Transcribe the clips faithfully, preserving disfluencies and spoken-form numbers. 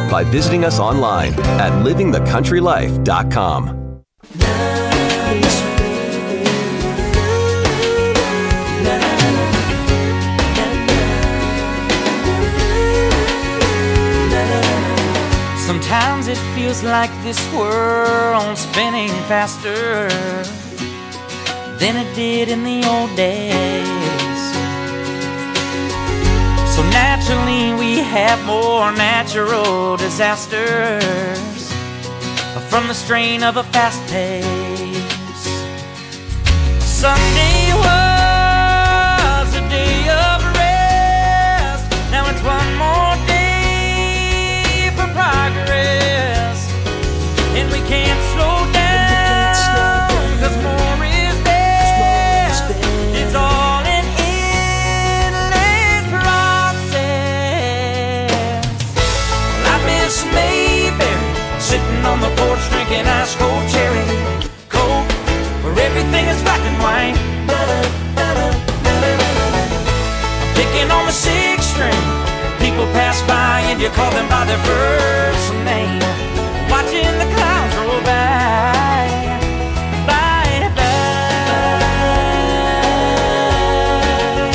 by visiting us online at living the country life dot com. Sometimes it feels like this world's spinning faster than it did in the old days. So naturally we have more natural disasters from the strain of a fast pace. Sunday was a day of rest. Now it's one more day for progress, and we can't slow down, cause more is best. It's all an endless process. I miss Mayberry, sitting on the porch drinking ice cold cherry Coke, where everything is black and white. Picking on the sixth string, people pass by and you call them by their first name. Watching the clouds roll by, by, by.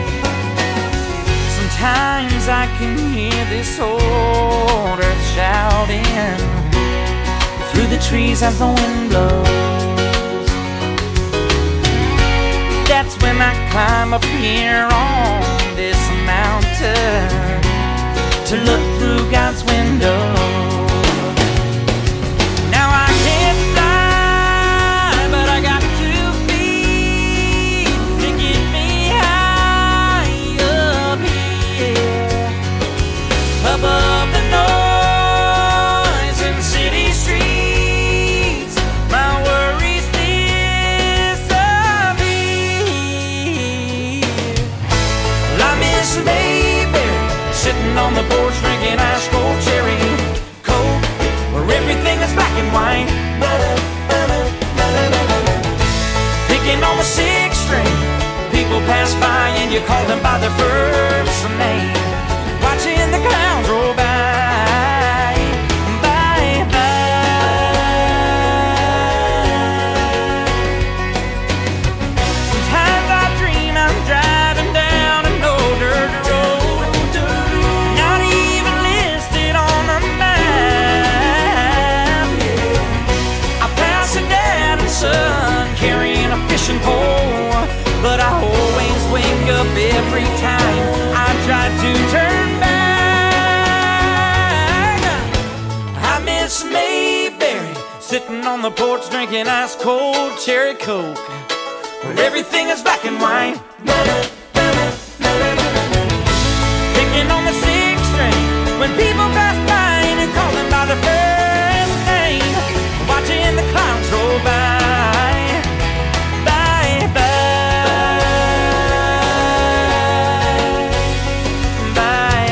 Sometimes I can hear this old earth shouting through the trees as the wind blows. That's when I climb up here on this mountain to look through God's window. Now I can't fly, but I got two feet to get me high up here, above the noise in city streets. My worries disappear. Well, I miss Mayberry, sitting on the porch drinking ice cold cherry Coke, where everything is black and white. Picking on the sixth string, people pass by and you call them by their first name. Watching the clouds roll by, by, by. Sometimes I dream I'm driving down an old dirt road, not even listed on the map. I pass a dad and son carrying a fishing pole, but I always wake up every time I try to turn back. I miss Mayberry, sitting on the porch drinking ice cold cherry Coke, where everything is black and white. Picking on the sixth string, when people pass by and you call them by their first name. Watching the clouds roll by, by, by, by,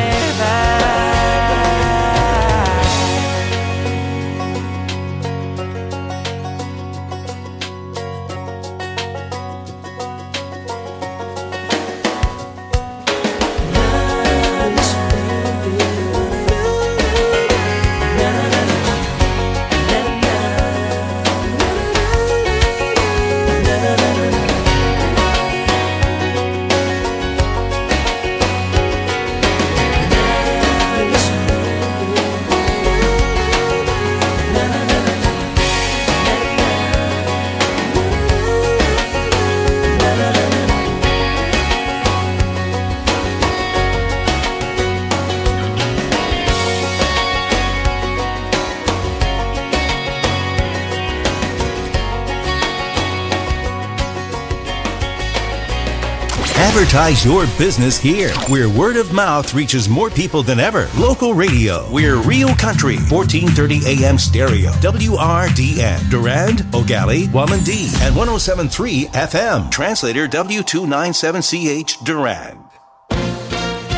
Advertise your business here, where word of mouth reaches more people than ever. Local radio. We're Real Country, fourteen thirty A M stereo. W R D N. Durand, Ogali, Wamandee, and one oh seven point three F M. Translator W two ninety-seven C H Durand.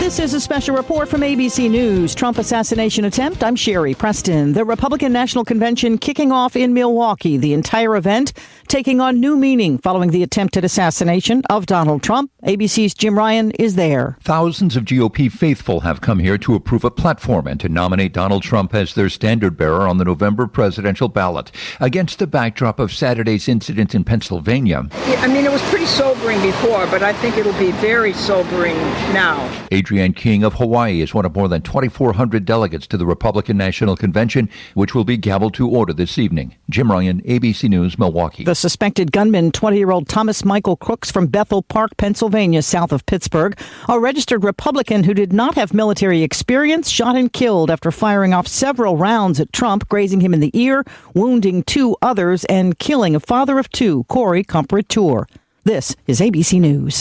This is a special report from A B C News. Trump assassination attempt. I'm Sherry Preston. The Republican National Convention kicking off in Milwaukee. The entire event taking on new meaning following the attempted assassination of Donald Trump. A B C's Jim Ryan is there. Thousands of G O P faithful have come here to approve a platform and to nominate Donald Trump as their standard bearer on the November presidential ballot. Against the backdrop of Saturday's incident in Pennsylvania. I mean, it was pretty sobering before, but I think it'll be very sobering now. Adrienne King of Hawaii is one of more than twenty-four hundred delegates to the Republican National Convention, which will be gabbled to order this evening. Jim Ryan, A B C News, Milwaukee. The suspected gunman, twenty-year-old Thomas Michael Crooks from Bethel Park, Pennsylvania, south of Pittsburgh, a registered Republican who did not have military experience, shot and killed after firing off several rounds at Trump, grazing him in the ear, wounding two others, and killing a father of two, Corey Comparator. This is A B C News.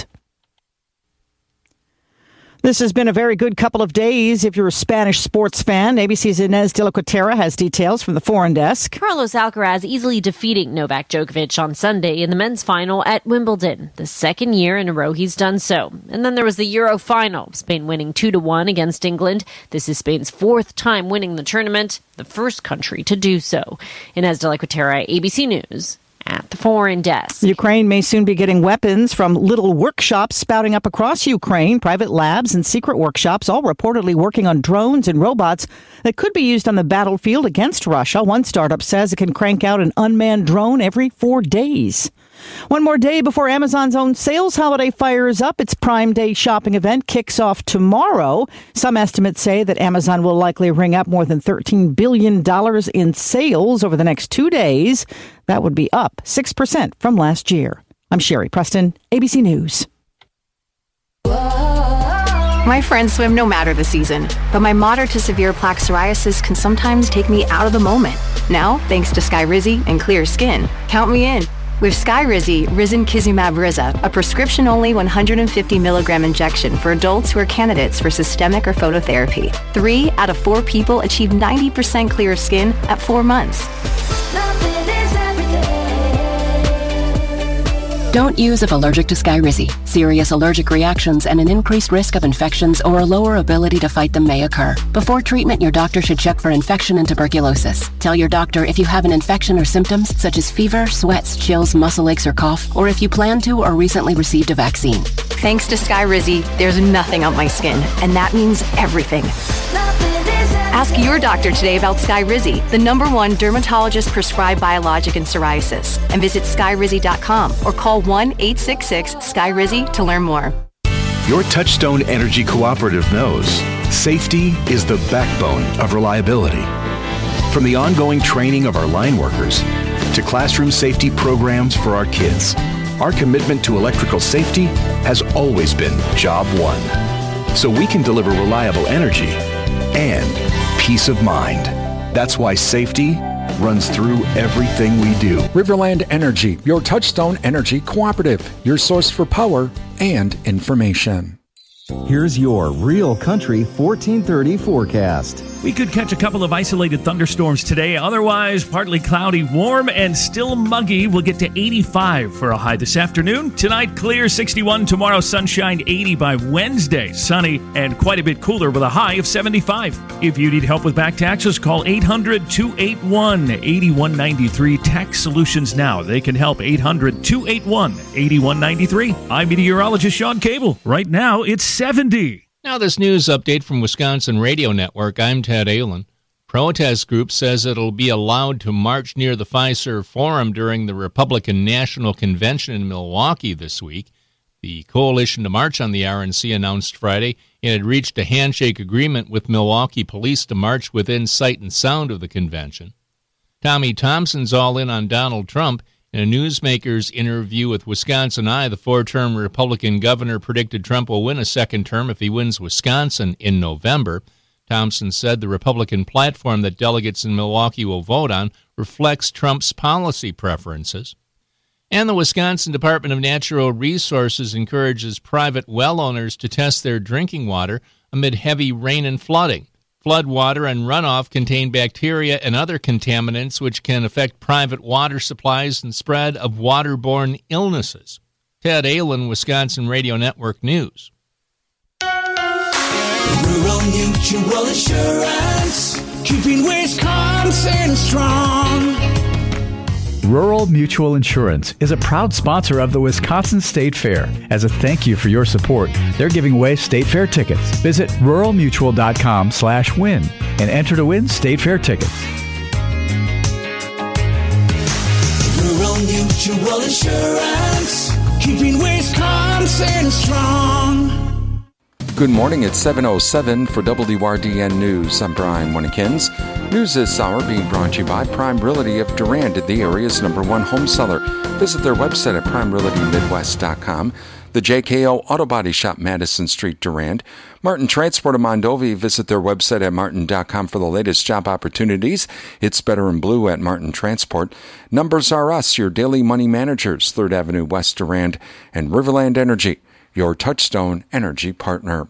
This has been a very good couple of days if you're a Spanish sports fan. A B C's Inez de la Cuetara has details from the foreign desk. Carlos Alcaraz easily defeating Novak Djokovic on Sunday in the men's final at Wimbledon, the second year in a row he's done so. And then there was the Euro final, Spain winning two to one against England. This is Spain's fourth time winning the tournament, the first country to do so. Inez de la Cuetara, A B C News. At the foreign desk. Ukraine may soon be getting weapons from little workshops spouting up across Ukraine, private labs and secret workshops, all reportedly working on drones and robots that could be used on the battlefield against Russia. One startup says it can crank out an unmanned drone every four days. One more day before Amazon's own sales holiday fires up. Its Prime Day shopping event kicks off tomorrow. Some estimates say that Amazon will likely ring up more than thirteen billion dollars in sales over the next two days. That would be up six percent from last year. I'm Sherry Preston, A B C News. My friends swim no matter the season, but my moderate to severe plaque psoriasis can sometimes take me out of the moment. Now, thanks to Skyrizi and Clear Skin, count me in. With Skyrizi, Risankizumab Riza, a prescription-only one hundred fifty milligram injection for adults who are candidates for systemic or phototherapy. Three out of four people achieve ninety percent clear skin at four months. Don't use if allergic to Skyrizi. Serious allergic reactions and an increased risk of infections or a lower ability to fight them may occur. Before treatment, your doctor should check for infection and tuberculosis. Tell your doctor if you have an infection or symptoms such as fever, sweats, chills, muscle aches, or cough, or if you plan to or recently received a vaccine. Thanks to Skyrizi, there's nothing on my skin, and that means everything. Ask your doctor today about Skyrizi, the number one dermatologist-prescribed biologic in psoriasis, and visit skyrizi dot com or call one eight six six Skyrizi to learn more. Your Touchstone Energy Cooperative knows safety is the backbone of reliability. From the ongoing training of our line workers to classroom safety programs for our kids, our commitment to electrical safety has always been job one. So we can deliver reliable energy and peace of mind. That's why safety runs through everything we do. Riverland Energy, your Touchstone Energy Cooperative, your source for power and information. Here's your Real Country fourteen thirty forecast. We could catch a couple of isolated thunderstorms today. Otherwise, partly cloudy, warm, and still muggy. We'll get to eighty-five for a high this afternoon. Tonight, clear, sixty-one. Tomorrow, sunshine, eighty by Wednesday. Sunny and quite a bit cooler with a high of seventy-five. If you need help with back taxes, call eight hundred two eight one eight one nine three. Tax Solutions Now. They can help. eight hundred two eight one eight one nine three. I'm meteorologist Sean Cable. Right now, it's seventy. Now this news update from Wisconsin Radio Network. I'm Ted Allen. Protest group says it'll be allowed to march near the Fiserv Forum during the Republican National Convention in Milwaukee this week. The coalition to march on the R N C announced Friday it had reached a handshake agreement with Milwaukee police to march within sight and sound of the convention. Tommy Thompson's all in on Donald Trump. In a Newsmakers interview with Wisconsin Eye, the four-term Republican governor predicted Trump will win a second term if he wins Wisconsin in November. Thompson said the Republican platform that delegates in Milwaukee will vote on reflects Trump's policy preferences. And the Wisconsin Department of Natural Resources encourages private well owners to test their drinking water amid heavy rain and flooding. Flood water and runoff contain bacteria and other contaminants which can affect private water supplies and spread of waterborne illnesses. Ted Allen, Wisconsin Radio Network News. Rural Mutual Insurance, keeping Wisconsin strong. Rural Mutual Insurance is a proud sponsor of the Wisconsin State Fair. As a thank you for your support, they're giving away State Fair tickets. Visit rural mutual dot com slash win and enter to win State Fair tickets. Rural Mutual Insurance, keeping Wisconsin strong. Good morning, it's seven oh seven for W R D N News. I'm Brian Winnikins. News this hour being brought to you by Prime Realty of Durand, the area's number one home seller. Visit their website at prime realty midwest dot com. The J K O Auto Body Shop, Madison Street, Durand. Martin Transport of Mondovi. Visit their website at martin dot com for the latest job opportunities. It's better in blue at Martin Transport. Numbers Are Us, your daily money managers. third Avenue West, Durand. And Riverland Energy, your Touchstone energy partner.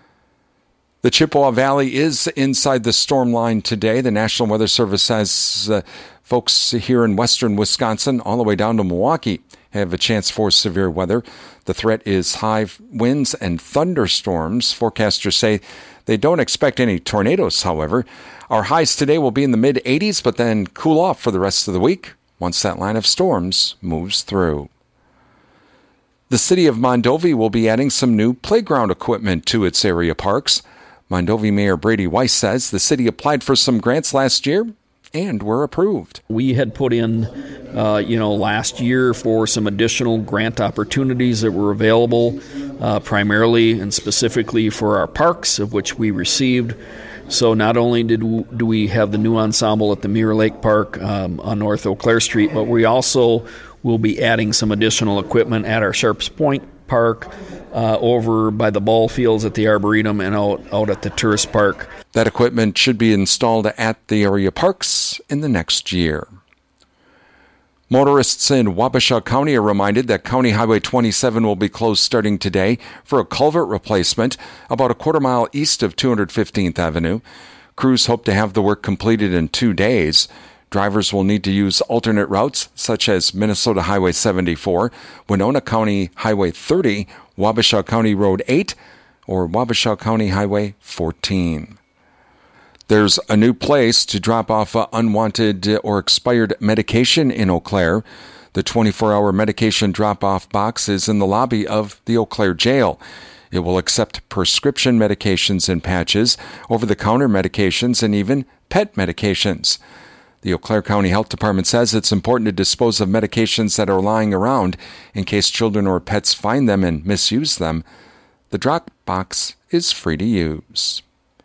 The Chippewa Valley is inside the storm line today. The National Weather Service says uh, folks here in western Wisconsin all the way down to Milwaukee have a chance for severe weather. The threat is high winds and thunderstorms. Forecasters say they don't expect any tornadoes, however. Our highs today will be in the mid eighties, but then cool off for the rest of the week once that line of storms moves through. The city of Mondovi will be adding some new playground equipment to its area parks. Mondovi Mayor Brady Weiss says the city applied for some grants last year and were approved. We had put in, uh, you know, last year for some additional grant opportunities that were available, uh, primarily and specifically for our parks, of which we received. So not only did we, do we have the new ensemble at the Mirror Lake Park um, on North Eau Claire Street, but we also will be adding some additional equipment at our Sharps Point Park, uh, over by the ball fields at the Arboretum, and out, out at the Tourist Park. That equipment should be installed at the area parks in the next year. Motorists in Wabasha County are reminded that County Highway twenty-seven will be closed starting today for a culvert replacement about a quarter mile east of two hundred fifteenth Avenue. Crews hope to have the work completed in two days. Drivers will need to use alternate routes such as Minnesota Highway seventy-four, Winona County Highway thirty, Wabasha County Road eight, or Wabasha County Highway fourteen. There's a new place to drop off unwanted or expired medication in Eau Claire. The twenty-four hour medication drop-off box is in the lobby of the Eau Claire Jail. It will accept prescription medications and patches, over-the-counter medications, and even pet medications. The Eau Claire County Health Department says it's important to dispose of medications that are lying around in case children or pets find them and misuse them. The drop box is free to use.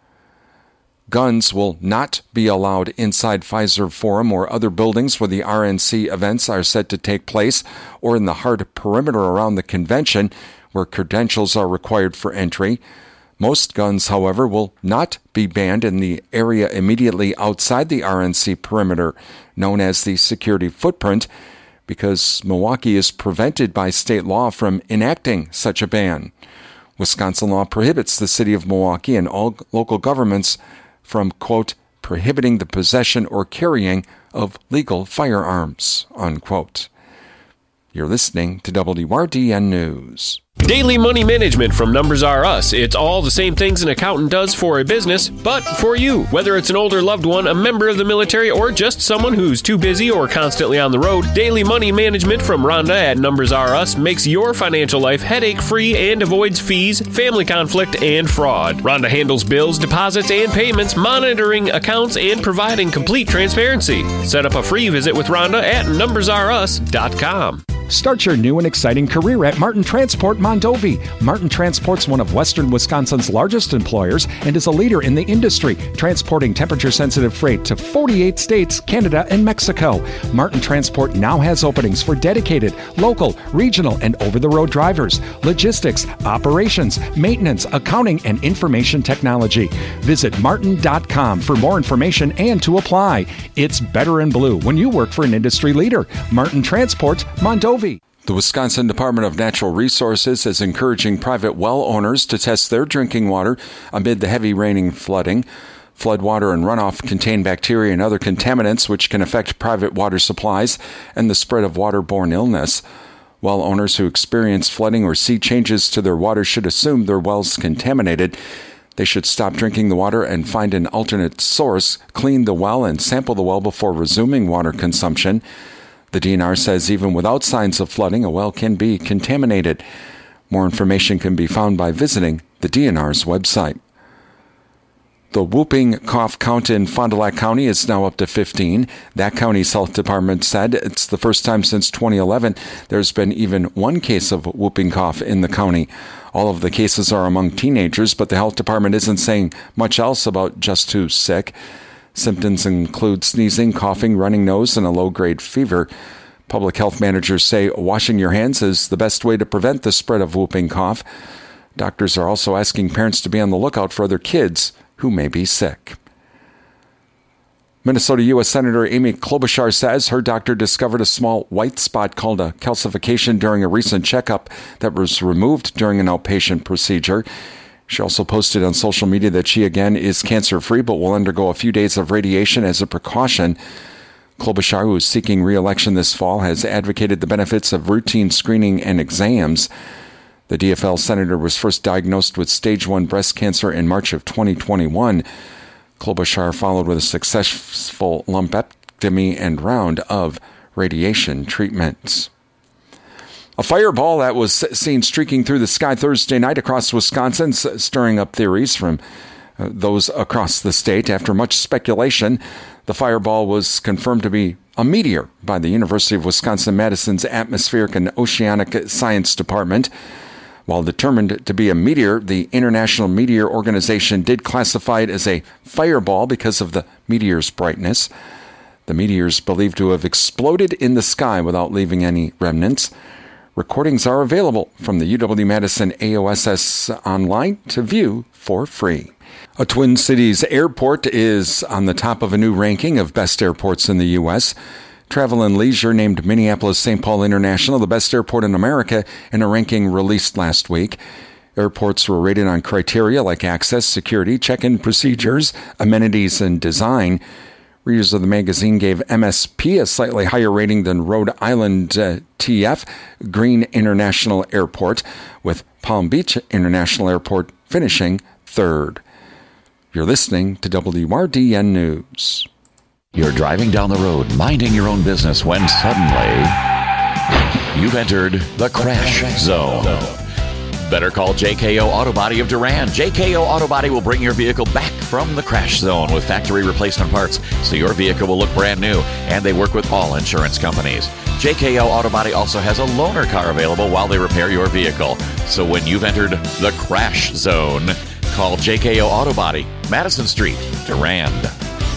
Guns will not be allowed inside Pfizer Forum or other buildings where the R N C events are set to take place, or in the hard perimeter around the convention where credentials are required for entry. Most guns, however, will not be banned in the area immediately outside the R N C perimeter, known as the security footprint, because Milwaukee is prevented by state law from enacting such a ban. Wisconsin law prohibits the city of Milwaukee and all local governments from, quote, prohibiting the possession or carrying of legal firearms, unquote. You're listening to W R D N News. Daily money management from Numbers Are Us. It's all the same things an accountant does for a business, but for you. Whether it's an older loved one, a member of the military, or just someone who's too busy or constantly on the road, Daily Money Management from Rhonda at Numbers Are Us makes your financial life headache-free and avoids fees, family conflict, and fraud. Rhonda handles bills, deposits, and payments, monitoring accounts, and providing complete transparency. Set up a free visit with Rhonda at numbers are us dot com. Start your new and exciting career at Martin Transport Mondovi. Martin Transport's one of western Wisconsin's largest employers and is a leader in the industry, transporting temperature-sensitive freight to forty-eight states, Canada, and Mexico. Martin Transport now has openings for dedicated, local, regional, and over-the-road drivers, logistics, operations, maintenance, accounting, and information technology. Visit martin dot com for more information and to apply. It's better in blue when you work for an industry leader. Martin Transport Mondovi. The Wisconsin Department of Natural Resources is encouraging private well owners to test their drinking water amid the heavy rain and flooding. Floodwater and runoff contain bacteria and other contaminants which can affect private water supplies and the spread of waterborne illness. Well owners who experience flooding or see changes to their water should assume their wells contaminated. They should stop drinking the water and find an alternate source, clean the well, and sample the well before resuming water consumption. The D N R says even without signs of flooding, a well can be contaminated. More information can be found by visiting the D N R's website. The whooping cough count in Fond du Lac County is now up to fifteen. That county's health department said it's the first time since twenty eleven there's been even one case of whooping cough in the county. All of the cases are among teenagers, but the health department isn't saying much else about just who's sick. Symptoms include sneezing, coughing, running nose, and a low-grade fever. Public health managers say washing your hands is the best way to prevent the spread of whooping cough. Doctors are also asking parents to be on the lookout for other kids who may be sick. Minnesota U S Senator Amy Klobuchar says her doctor discovered a small white spot called a calcification during a recent checkup that was removed during an outpatient procedure. She also posted on social media that she again is cancer-free but will undergo a few days of radiation as a precaution. Klobuchar, who is seeking re-election this fall, has advocated the benefits of routine screening and exams. The D F L senator was first diagnosed with stage one breast cancer in March of twenty twenty-one. Klobuchar followed with a successful lumpectomy and round of radiation treatments. A fireball that was seen streaking through the sky Thursday night across Wisconsin, stirring up theories from uh, those across the state. After much speculation, the fireball was confirmed to be a meteor by the University of Wisconsin-Madison's Atmospheric and Oceanic Science Department. While determined to be a meteor, the International Meteor Organization did classify it as a fireball because of the meteor's brightness. The meteor is believed to have exploded in the sky without leaving any remnants. Recordings are available from the U W-Madison A O S S online to view for free. A Twin Cities airport is on the top of a new ranking of best airports in the U S Travel and Leisure named Minneapolis Saint Paul International the best airport in America in a ranking released last week. Airports were rated on criteria like access, security, check-in procedures, amenities, and design. Readers of the magazine gave M S P a slightly higher rating than Rhode Island uh, T F, Green International Airport, with Palm Beach International Airport finishing third. You're listening to W R D N News. You're driving down the road, minding your own business, when suddenly you've entered the crash zone. Better call J K O Auto Body of Durand. J K O Auto Body will bring your vehicle back from the crash zone with factory replacement parts so your vehicle will look brand new, and they work with all insurance companies. J K O Auto Body also has a loaner car available while they repair your vehicle. So when you've entered the crash zone, call J K O Auto Body, Madison Street, Durand.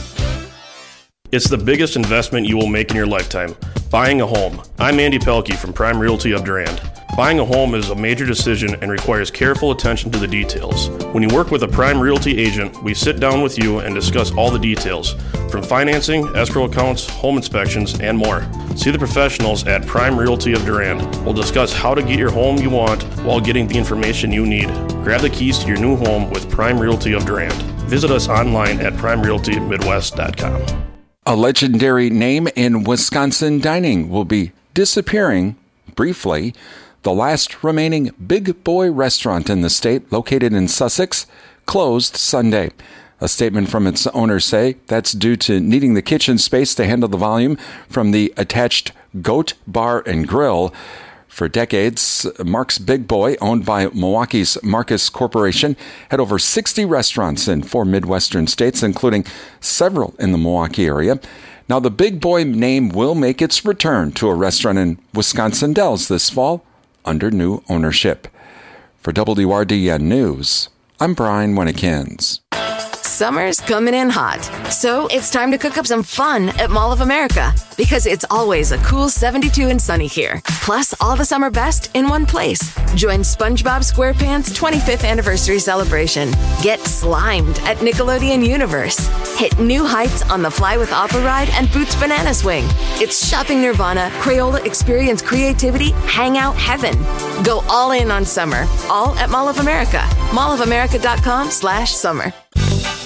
It's the biggest investment you will make in your lifetime, buying a home. I'm Andy Pelkey from Prime Realty of Durand. Buying a home is a major decision and requires careful attention to the details. When you work with a Prime Realty agent, we sit down with you and discuss all the details, from financing, escrow accounts, home inspections, and more. See the professionals at Prime Realty of Durand. We'll discuss how to get your home you want while getting the information you need. Grab the keys to your new home with Prime Realty of Durand. Visit us online at prime realty midwest dot com. A legendary name in Wisconsin dining will be disappearing briefly. The last remaining Big Boy restaurant in the state, located in Sussex, closed Sunday. A statement from its owners say that's due to needing the kitchen space to handle the volume from the attached Goat Bar and Grill. For decades, Mark's Big Boy, owned by Milwaukee's Marcus Corporation, had over sixty restaurants in four Midwestern states, including several in the Milwaukee area. Now, the Big Boy name will make its return to a restaurant in Wisconsin Dells this fall under new ownership. For W R D N News, I'm Brian Winnikins. Summer's coming in hot, so it's time to cook up some fun at Mall of America, because it's always a cool seventy-two and sunny here. Plus, all the summer best in one place. Join SpongeBob SquarePants' twenty-fifth anniversary celebration. Get slimed at Nickelodeon Universe. Hit new heights on the Fly with Opera ride and Boots Banana Swing. It's shopping nirvana, Crayola experience creativity, hangout heaven. Go all in on summer, all at Mall of America. mall of america dot com slash summer.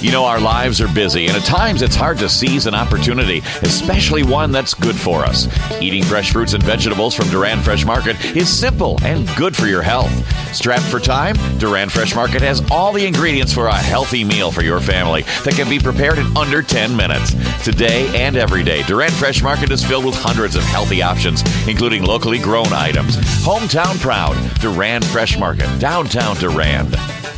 You know, our lives are busy, and at times it's hard to seize an opportunity, especially one that's good for us. Eating fresh fruits and vegetables from Durand Fresh Market is simple and good for your health. Strapped for time, Durand Fresh Market has all the ingredients for a healthy meal for your family that can be prepared in under ten minutes. Today and every day, Durand Fresh Market is filled with hundreds of healthy options, including locally grown items. Hometown proud, Durand Fresh Market, downtown Durand.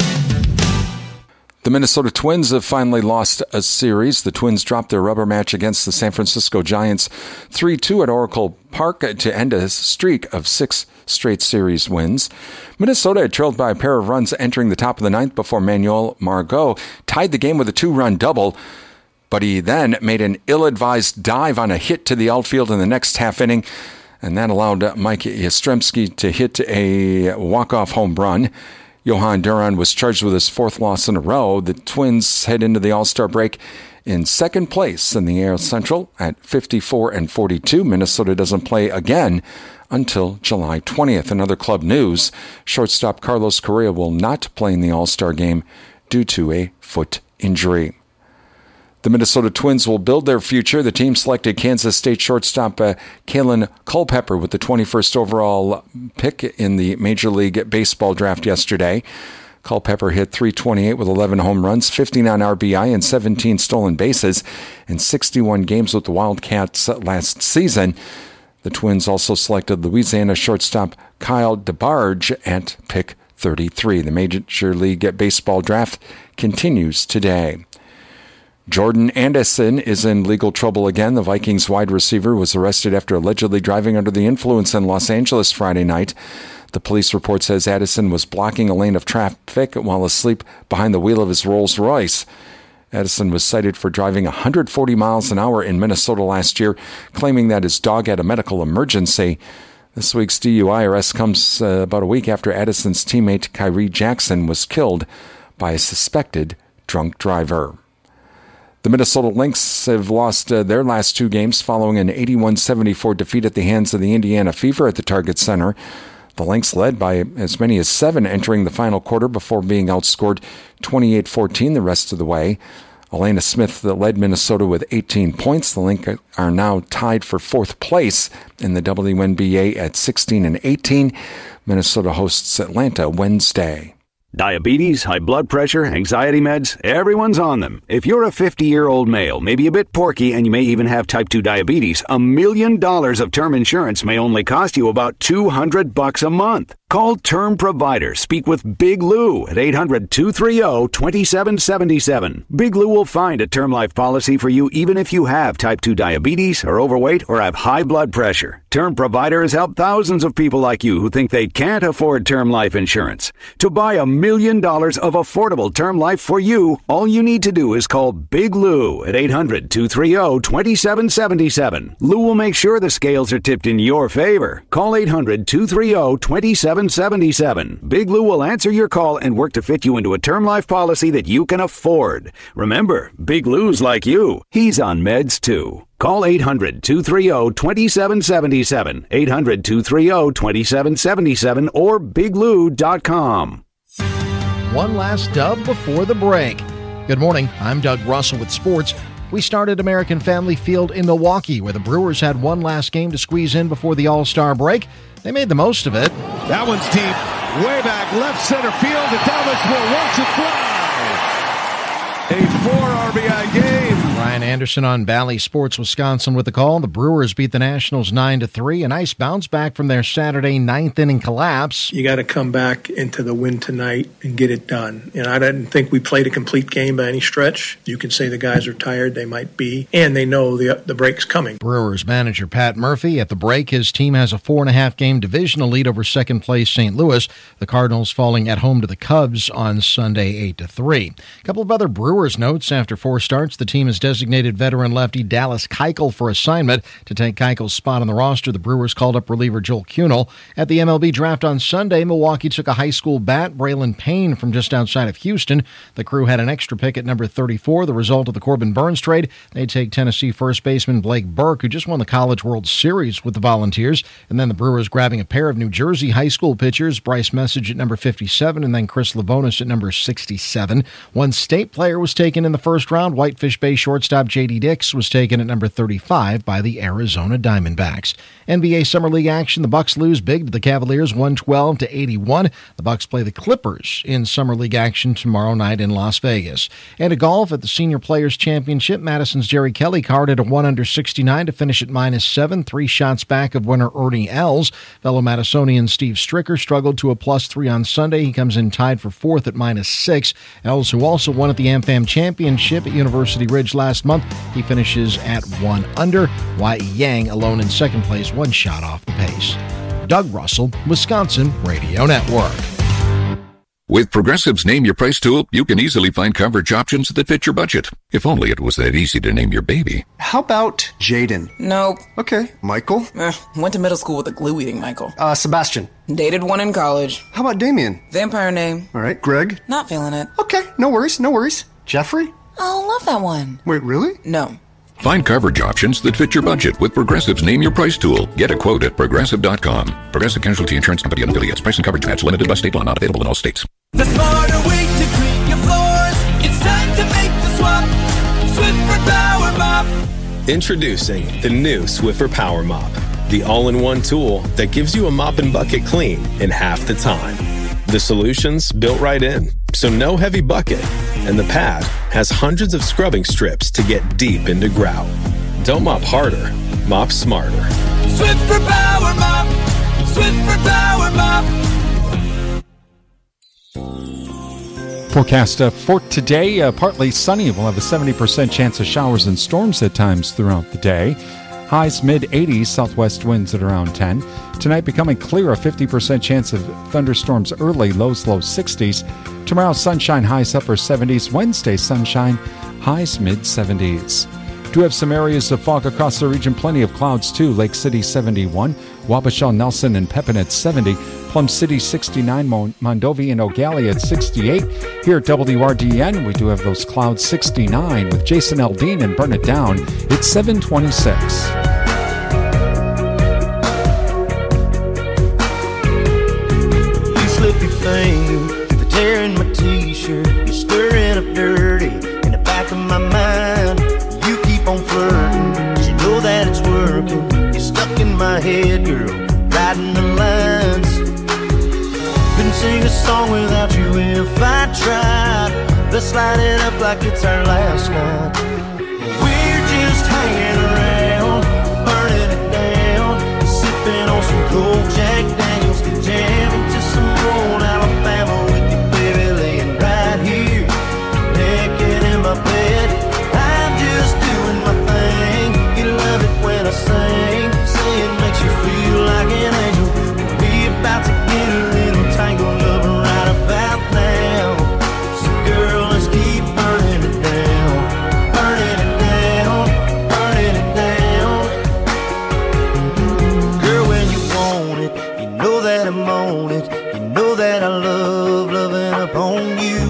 The Minnesota Twins have finally lost a series. The Twins dropped their rubber match against the San Francisco Giants three two at Oracle Park to end a streak of six straight series wins. Minnesota had trailed by a pair of runs entering the top of the ninth before Manuel Margot tied the game with a two-run double, but he then made an ill-advised dive on a hit to the outfield in the next half inning, and that allowed Mike Yastrzemski to hit a walk-off home run. Johan Duran was charged with his fourth loss in a row. The Twins head into the All-Star break in second place in the A L Central at fifty-four and forty-two. Minnesota doesn't play again until July twentieth. In other club news, shortstop Carlos Correa will not play in the All-Star game due to a foot injury. The Minnesota Twins will build their future. The team selected Kansas State shortstop uh, Kalen Culpepper with the twenty-first overall pick in the Major League Baseball draft yesterday. Culpepper hit three twenty-eight with eleven home runs, fifty-nine R B I, and seventeen stolen bases in sixty-one games with the Wildcats last season. The Twins also selected Louisiana shortstop Kyle DeBarge at pick thirty-three. The Major League Baseball draft continues today. Jordan Anderson is in legal trouble again. The Vikings wide receiver was arrested after allegedly driving under the influence in Los Angeles Friday night. The police report says Addison was blocking a lane of traffic while asleep behind the wheel of his Rolls Royce. Addison was cited for driving one hundred forty miles an hour in Minnesota last year, claiming that his dog had a medical emergency. This week's D U I arrest comes uh, about a week after Addison's teammate Kyrie Jackson was killed by a suspected drunk driver. The Minnesota Lynx have lost uh, their last two games following an eighty-one seventy-four defeat at the hands of the Indiana Fever at the Target Center. The Lynx led by as many as seven entering the final quarter before being outscored twenty-eight fourteen the rest of the way. Elena Smith led Minnesota with eighteen points. The Lynx are now tied for fourth place in the W N B A at sixteen and eighteen. Minnesota hosts Atlanta Wednesday. Diabetes, high blood pressure, anxiety meds, everyone's on them. If you're a fifty-year-old male, maybe a bit porky, and you may even have type two diabetes, a million dollars of term insurance may only cost you about two hundred bucks a month. Call Term Provider. Speak with Big Lou at eight hundred, two three zero, two seven seven seven. Big Lou will find a term life policy for you even if you have type two diabetes, are overweight, or have high blood pressure. Term Provider has helped thousands of people like you who think they can't afford term life insurance. To buy a million dollars of affordable term life for you, all you need to do is call Big Lou at eight hundred, two three zero, two seven seven seven. Lou will make sure the scales are tipped in your favor. Call eight hundred, two three zero, two seven seven seven. Big Lou will answer your call and work to fit you into a term life policy that you can afford. Remember, Big Lou's like you. He's on meds too. Call eight hundred, two three zero, two seven seven seven, eight hundred, two three zero, two seven seven seven, or big lou dot com. One last dub before the break. Good morning, I'm Doug Russell with sports. We started American Family Field in Milwaukee, where the Brewers had one last game to squeeze in before the All-Star break. They made the most of it. That one's deep, way back left center field. The Dallas will watch it fly. A four R B I game. Ryan Anderson on Valley Sports Wisconsin with the call. The Brewers beat the Nationals nine to three. A nice bounce back from their Saturday ninth inning collapse. You got to come back into the win tonight and get it done. And I didn't think we played a complete game by any stretch. You can say the guys are tired. They might be. And they know the, the break's coming. Brewers manager Pat Murphy. At the break, his team has a four and a half game divisional lead over second place Saint Louis. The Cardinals falling at home to the Cubs on Sunday eight to three. A couple of other Brewers notes. After four starts, the team is designated designated veteran lefty Dallas Keuchel for assignment. To take Keuchel's spot on the roster, the Brewers called up reliever Joel Kuhnel. At the M L B draft on Sunday, Milwaukee took a high school bat, Braylon Payne, from just outside of Houston. The Crew had an extra pick at number thirty-four, the result of the Corbin Burns trade. They take Tennessee first baseman Blake Burke, who just won the College World Series with the Volunteers. And then the Brewers grabbing a pair of New Jersey high school pitchers, Bryce Message at number fifty-seven and then Chris Lavonis at number sixty-seven. One state player was taken in the first round. Whitefish Bay shortstop J D Dix was taken at number thirty-five by the Arizona Diamondbacks. N B A Summer League action, the Bucks lose big to the Cavaliers, one twelve to eighty-one. The Bucks play the Clippers in Summer League action tomorrow night in Las Vegas. And to golf at the Senior Players Championship, Madison's Jerry Kelly carded a one under sixty-nine to finish at minus seven, three shots back of winner Ernie Els. Fellow Madisonian Steve Stricker struggled to a plus three on Sunday. He comes in tied for fourth at minus six. Els, who also won at the AmFam Championship at University Ridge last month, he finishes at one under. Y E Yang alone in second place, one shot off the pace. Doug Russell, Wisconsin Radio Network. With Progressive's Name Your Price tool, you can easily find coverage options that fit your budget. If only it was that easy to name your baby. How about Jaden? Nope. Okay. Michael? Eh, went to middle school with a glue-eating Michael. Uh, Sebastian? Dated one in college. How about Damien? Vampire name. All right. Greg? Not feeling it. Okay. No worries. No worries. Jeffrey? Oh, love that one. Wait, really? No. Find coverage options that fit your budget with Progressive's Name Your Price tool. Get a quote at Progressive dot com. Progressive Casualty Insurance Company and affiliates. Price and coverage match limited by state law. Not available in all states. The smarter way to clean your floors. It's time to make the swap. Swiffer Power Mop. Introducing the new Swiffer Power Mop, the all-in-one tool that gives you a mop and bucket clean in half the time. The solution's built right in, so no heavy bucket, and the pad has hundreds of scrubbing strips to get deep into grout. Don't mop harder, mop smarter. Swiffer Power Mop. Swiffer Power Mop. Forecast uh, for today, uh, partly sunny. We'll have a seventy percent chance of showers and storms at times throughout the day. Highs mid-eighties, southwest winds at around ten. Tonight becoming clear, a fifty percent chance of thunderstorms early, lows low sixties. Tomorrow sunshine, highs upper seventies. Wednesday sunshine, highs mid-seventies. Do have some areas of fog across the region, plenty of clouds too. Lake City seventy-one, Wabasha, Nelson, and Pepin at seventy. Plum City sixty-nine, Mondovi and O'Galley at sixty-eight. Here at W R D N, we do have those clouds sixty-nine with Jason Aldean and Burn It Down. It's seven twenty-six. You slippy thing, the tear in my t-shirt, you're stirring up dirty in the back of my mind. You keep on flirting, 'cause you know that it's working. You're stuck in my head, girl, riding the lines. Couldn't sing a song without you if I tried. Let's light it up like it's our last night. We're just hanging around, burning it down, sipping on some cold Jack Daniels, jamming to some old Alabama with you, baby, laying right here, naked in my bed. I'm just doing my thing. You love it when I sing, say it makes you feel like an angel. We're about to get a little tangled up right about now. So girl, let's keep burning it down, burning it down, burning it down. Girl, when you want it, you know that I'm on it. You know that I love loving upon you.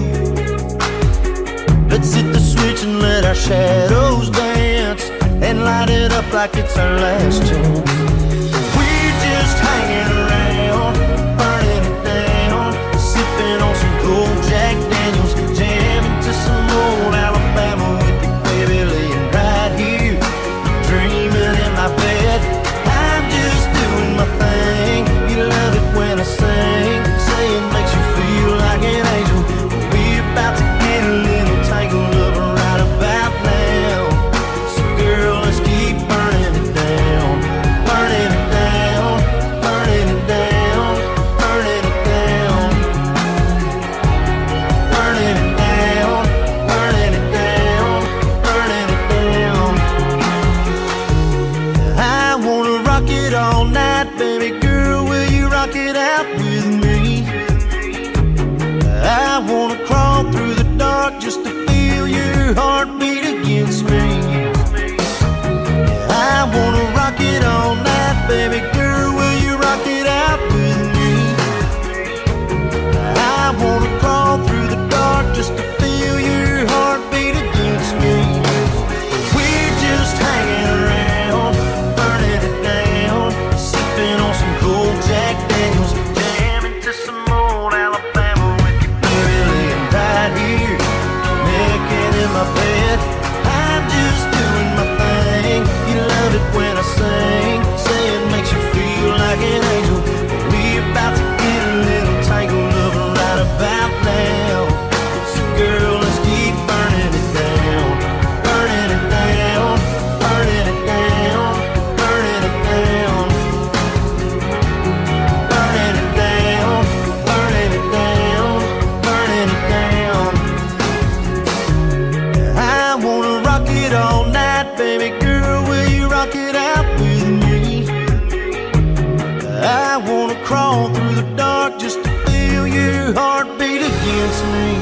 Let's hit the switch and let our shadows dance and light it up like it's our last chance. We're just hanging around, burning it down, sipping on some cold Jack Daniels, jamming to some old Alabama with you, baby, laying right here, dreaming in my bed. I'm just doing my thing. You love it when I sing, say it makes you feel like an angel. We're about to get a little tangled up right about now. So girl, let's keep burning it down, burning just to feel your heartbeat against me. We're just hanging around, burning it down, sipping on some cold Jack Daniels, jamming to some old Alabama with your girlie and right here, naked in my bed. I'm just doing my thing. You love it when I sing, say it makes you feel like an angel. We're about to get a little tangled up right about now. So girl, let's keep burning it down, burning it down, burning it down, burning it down, burning it down, burning it down, burning it down. I wanna rock it all night, baby girl, will you rock it out with me? I wanna crawl through the dark just to feel your heartbeat against me.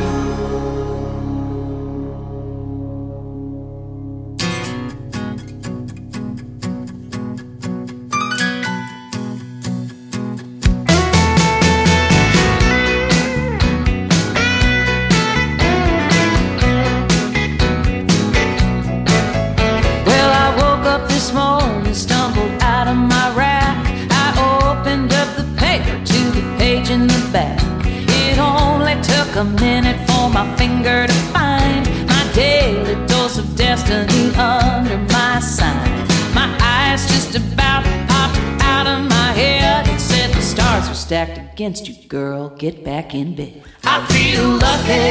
Well, I woke up this morning, stumbled out of my rack. I opened up the paper to the page in the back. It only took a minute for my finger to find my daily dose of destiny under my sign. My eyes just about popped out of my head and said the stars are stacked against you, girl, get back in bed. I feel lucky,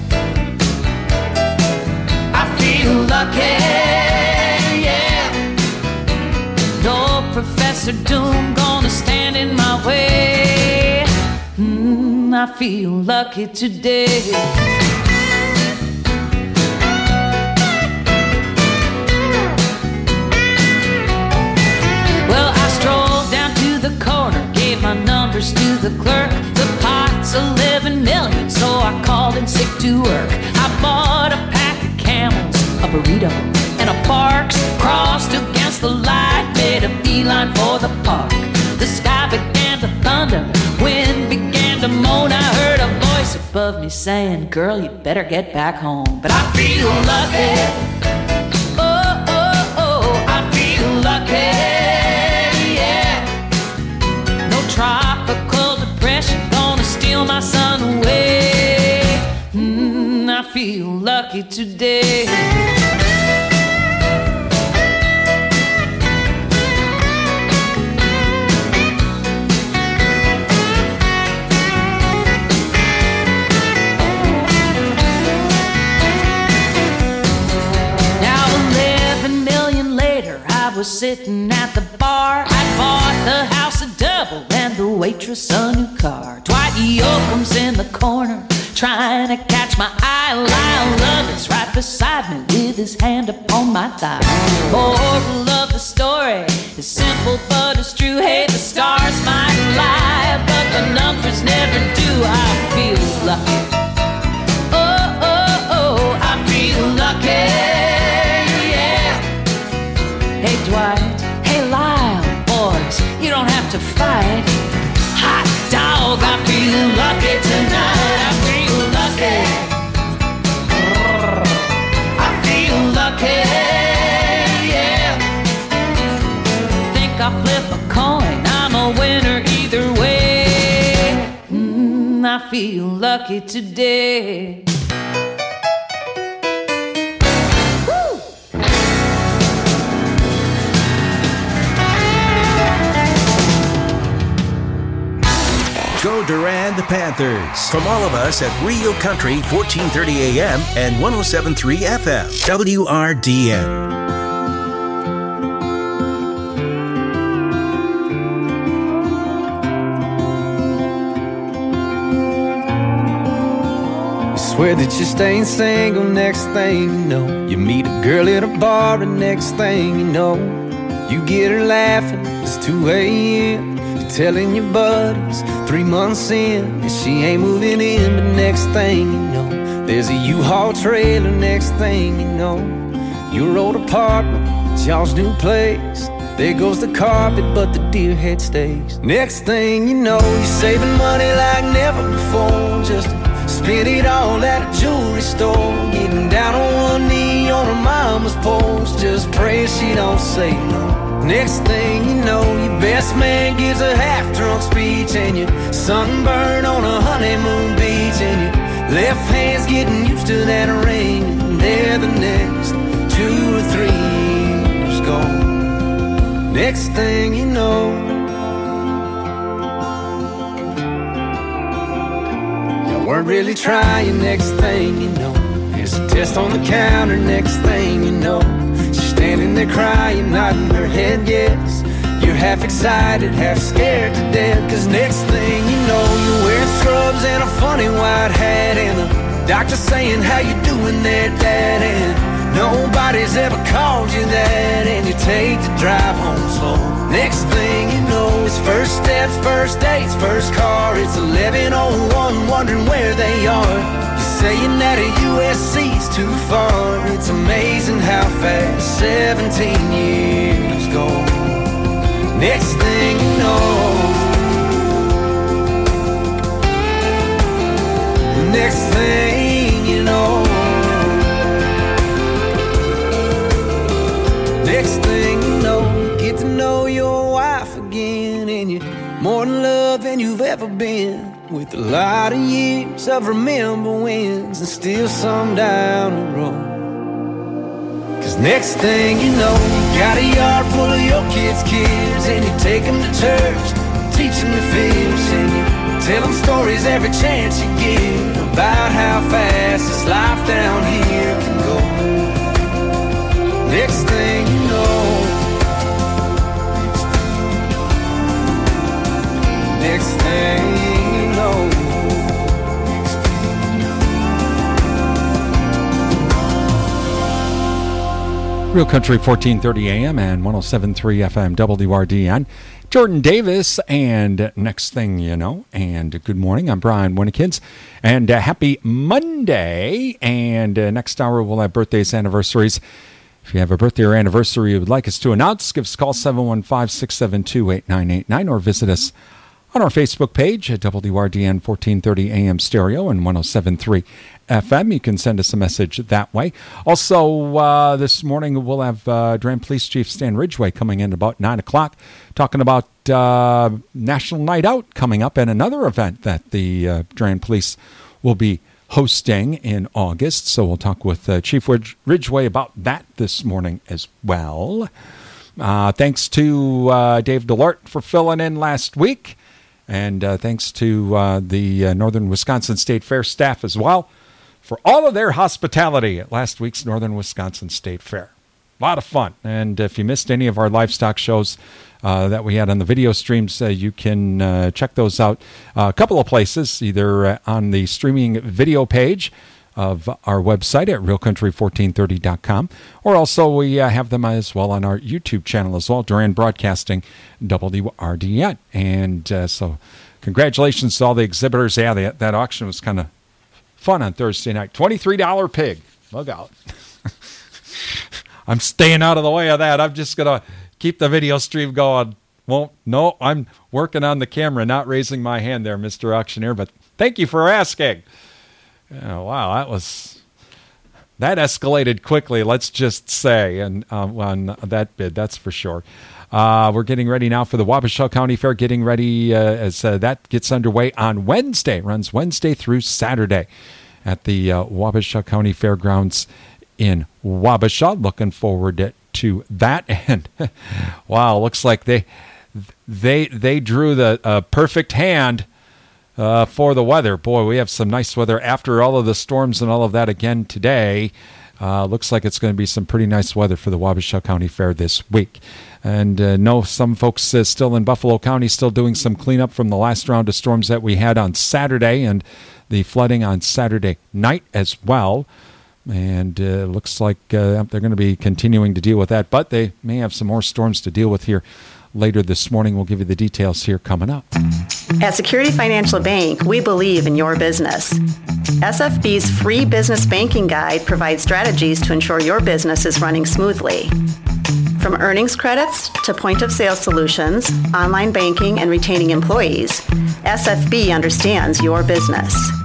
I feel lucky, yeah. No Professor Doom gonna stand in my way. Mm, I feel lucky today. Well, I strolled down to the corner, gave my numbers to the clerk. The pot's eleven million, so I called in sick to work. I bought a pack of Camels, a burrito, and a Parks. Crossed against the light, made a beeline for the park. The sky began to thunder, wind began to moan. I heard a voice above me saying, girl, you better get back home. But I feel lucky, oh, oh, oh, I feel lucky, yeah. No tropical depression gonna steal my sun away. Mm, I feel lucky today. Sitting at the bar, I bought the house a double and the waitress a new car. Dwight Yoakam's in the corner, trying to catch my eye. Lyle Lovett's right beside me with his hand upon my thigh. Moral of the story is simple but it's true. Hey, the stars might lie, but the numbers never do. I feel lucky. Oh, oh, oh, I feel lucky. Hey Dwight, hey Lyle, boys, you don't have to fight. Hot dog, I feel lucky tonight. I feel lucky. I feel lucky, yeah. Think I'll flip a coin, I'm a winner either way. Mm, I feel lucky today. Go Durand the Panthers. From all of us at Rio Country, fourteen thirty A M and one oh seven point three F M, W R D N. Swear that you're staying single, next thing you know, you meet a girl at a bar, and next thing you know, you get her laughing, it's two A M telling your buddies three months in and she ain't moving in. But next thing you know, there's a U-Haul trailer. Next thing you know, your old apartment, it's y'all's new place. There goes the carpet, but the deer head stays. Next thing you know, you're saving money like never before, just Spent it all at a jewelry store, getting down on one knee on her mama's porch, just praying she don't say no. Next thing you know, your best man gives a half-drunk speech, and you sunburn on a honeymoon beach, and your left hand's getting used to that ring, and there the next two or three years gone. Next thing you know, you weren't really trying. Next thing you know, there's a test on the counter. Next thing you know, she's standing there crying, nodding her head yes. You're half excited, half scared to death, cause next thing you know, you're wearing scrubs and a funny white hat, and the doctor saying, how you doing there, Dad? And nobody's ever called you that, and you take the drive home slow. Next thing you know, it's first steps, first dates, first car. It's eleven oh one, wondering where they are. You're saying that a U S C's too far. It's amazing how fast seventeen years go. Next thing you know, next thing you know, next thing you know, you get to know your wife again, and you're more in love than you've ever been, with a lot of years of remember wins and still some down the road. Cause next thing you know, you got a yard full of your kids' kids, and you take them to church, teach them to fish, and you tell them stories every chance you get about how fast this life down here can go. Next thing you know, next thing you know, Real Country fourteen thirty A M and one oh seven point three F M W R D N. Jordan Davis, and next thing you know, and good morning, I'm Brian Winnikins, and uh, happy Monday, and uh, next hour we'll have birthdays, anniversaries. If you have a birthday or anniversary you would like us to announce, give us a call, seven one five, six seven two, eight nine eight nine, or visit us on our Facebook page at W R D N fourteen thirty A M Stereo and one oh seven point three F M. You can send us a message that way. Also, uh, this morning we'll have uh, Durand Police Chief Stan Ridgway coming in about nine o'clock, talking about uh, National Night Out coming up, and another event that the uh, Durand Police will be hosting in August. So we'll talk with uh, Chief Ridge- Ridgway about that this morning as well. Uh, thanks to uh, Dave Delort for filling in last week. And uh, thanks to uh, the uh, Northern Wisconsin State Fair staff as well for all of their hospitality at last week's Northern Wisconsin State Fair. A lot of fun. And if you missed any of our livestock shows uh, that we had on the video streams, uh, you can uh, check those out uh, a couple of places, either uh, on the streaming video page of our website at real country fourteen thirty dot com, or also we uh, have them as well on our YouTube channel as well, Durand Broadcasting W R D N. And uh, so congratulations to all the exhibitors. Yeah, the, that auction was kind of fun on Thursday night. twenty-three dollars pig. Look out. I'm staying out of the way of that. I'm just going to keep the video stream going. Won't, no, I'm working on the camera, not raising my hand there, Mister Auctioneer, but thank you for asking. Oh, wow, that was that escalated quickly, let's just say, and uh, on that bid, that's for sure. Uh, we're getting ready now for the Wabasha County Fair, getting ready uh, as uh, that gets underway on Wednesday. Runs Wednesday through Saturday at the uh, Wabasha County Fairgrounds in Wabasha. Looking forward to that. And wow, looks like they they they drew the uh, perfect hand Uh, for the weather. Boy, we have some nice weather after all of the storms and all of that again today. Uh, looks like it's going to be some pretty nice weather for the Wabasha County Fair this week. And uh, know some folks uh, still in Buffalo County still doing some cleanup from the last round of storms that we had on Saturday and the flooding on Saturday night as well. And uh, looks like uh, they're going to be continuing to deal with that, but they may have some more storms to deal with here later this morning. We'll give you the details here coming up. At Security Financial Bank, we believe in your business. S F B's free business banking guide provides strategies to ensure your business is running smoothly. From earnings credits to point-of-sale solutions, online banking, and retaining employees, S F B understands your business.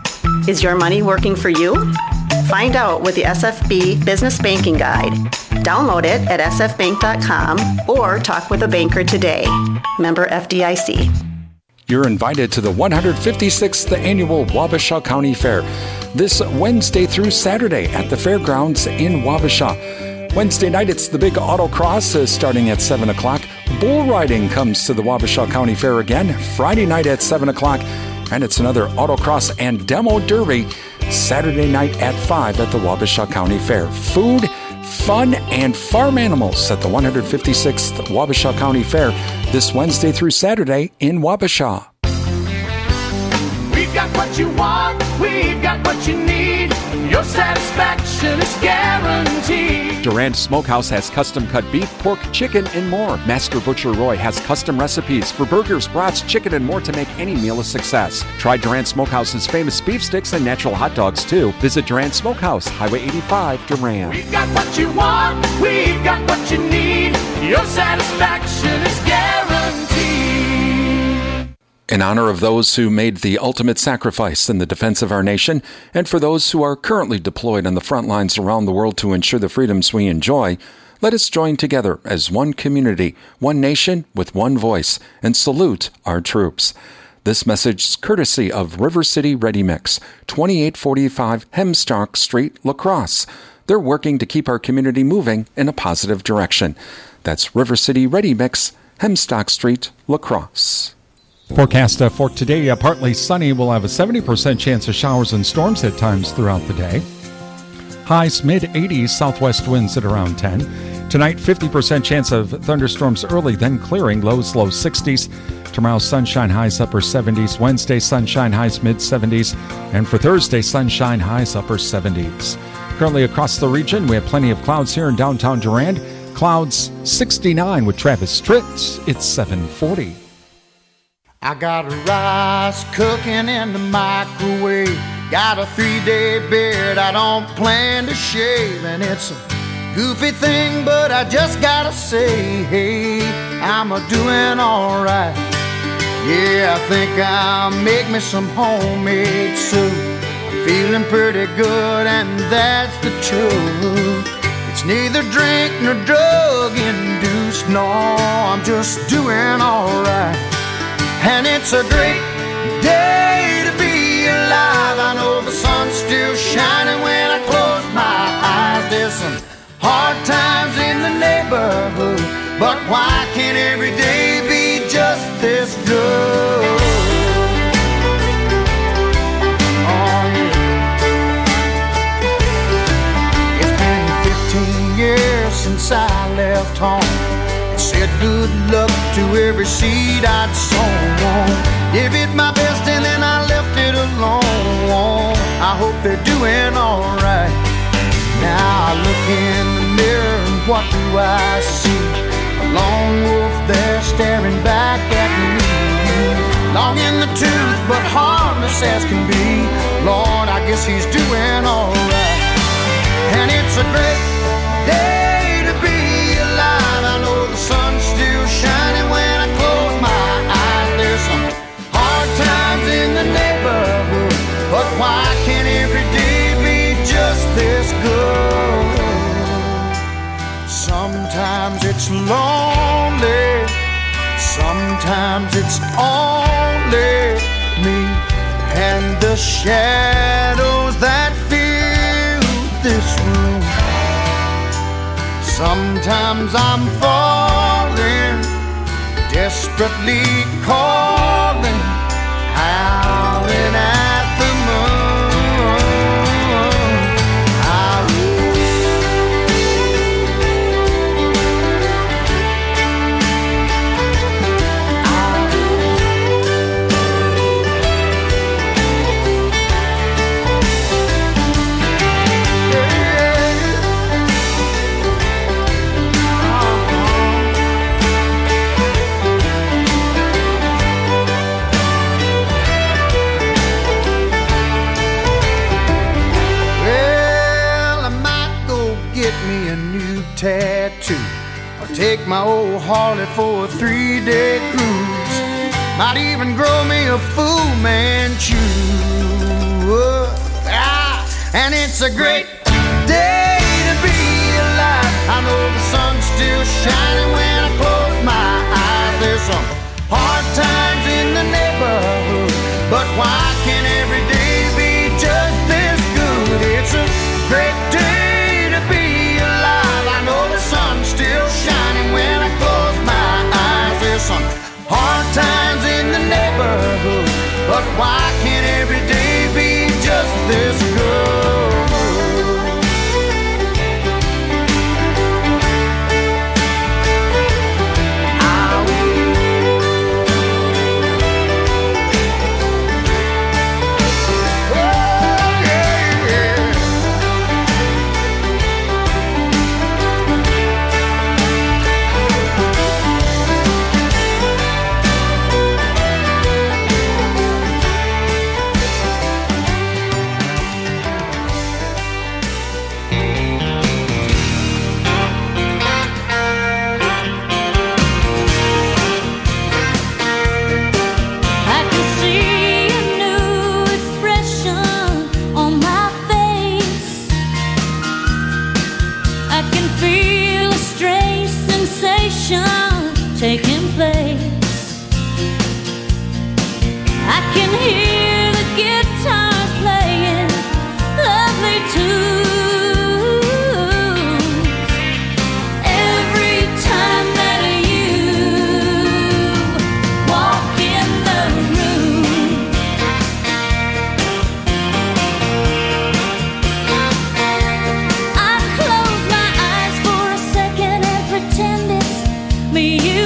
Is your money working for you? Find out with the S F B Business Banking Guide. Download it at s f bank dot com or talk with a banker today. Member F D I C. You're invited to the one hundred fifty-sixth Annual Wabasha County Fair this Wednesday through Saturday at the fairgrounds in Wabasha. Wednesday night, it's the big autocross uh, starting at seven o'clock. Bull riding comes to the Wabasha County Fair again Friday night at seven o'clock. And it's another autocross and demo derby Saturday night at five at the Wabasha County Fair. Food, fun, and farm animals at the one hundred fifty-sixth Wabasha County Fair this Wednesday through Saturday in Wabasha. We've got what you want, we've got what you need. Your satisfaction is guaranteed. Durand Smokehouse has custom-cut beef, pork, chicken, and more. Master Butcher Roy has custom recipes for burgers, brats, chicken, and more to make any meal a success. Try Durand Smokehouse's famous beef sticks and natural hot dogs, too. Visit Durand Smokehouse, Highway eighty-five, Durand. We've got what you want, we've got what you need. Your satisfaction is guaranteed. In honor of those who made the ultimate sacrifice in the defense of our nation, and for those who are currently deployed on the front lines around the world to ensure the freedoms we enjoy, let us join together as one community, one nation, with one voice, and salute our troops. This message is courtesy of River City Ready Mix, twenty-eight forty-five Hemstock Street, La Crosse. They're working to keep our community moving in a positive direction. That's River City Ready Mix, Hemstock Street, La Crosse. Forecast uh, for today, uh, partly sunny. We'll have a seventy percent chance of showers and storms at times throughout the day. Highs mid-eighties, southwest winds at around ten. Tonight, fifty percent chance of thunderstorms early, then clearing, lows low sixties. Tomorrow, sunshine, highs upper seventies. Wednesday, sunshine, highs mid-seventies. And for Thursday, sunshine, highs upper seventies. Currently across the region, we have plenty of clouds here in downtown Durand. Clouds sixty-nine with Travis Tritt. It's seven forty. I got rice cooking in the microwave. Got a three-day beard I don't plan to shave. And it's a goofy thing, but I just gotta say, hey, I'm a doing alright. Yeah, I think I'll make me some homemade soup. I'm feeling pretty good, and that's the truth. It's neither drink nor drug-induced. No, I'm just doing alright. And it's a great day to be alive. I know the sun's still shining when I close my eyes. There's some hard times in the neighborhood, but why can't every day be just this good? Oh yeah. It's been fifteen years since I left home. Said good luck to every seed I'd sown. Gave it my best and then I left it alone. I hope they're doing alright. Now I look in the mirror and what do I see? A lone wolf there staring back at me. Long in the tooth but harmless as can be. Lord, I guess he's doing alright. And it's a great day to be alive. I know the sun's still shining when I close my eyes. There's some hard times in the neighborhood, but why can't every day be just this good? Sometimes it's lonely, sometimes it's only me and the shadows that fill this room. Sometimes I'm falling, desperately calling, howling at the moon. I tattoo, or take my old Harley for a three-day cruise. Might even grow me a Fu Manchu. wood. Ah, and it's a great day to be alive. I know the sun's still shining when I close my eyes. There's some hard times in the neighborhood, but why can't every day be just this good? It's a great day to be alive. I know the sun's still shining when I close my eyes. There's some hard times in the neighborhood, but why can't every day be just this good? Taking place. I can hear the guitars playing lovely tunes every time that you walk in the room. I close my eyes for a second and pretend it's me you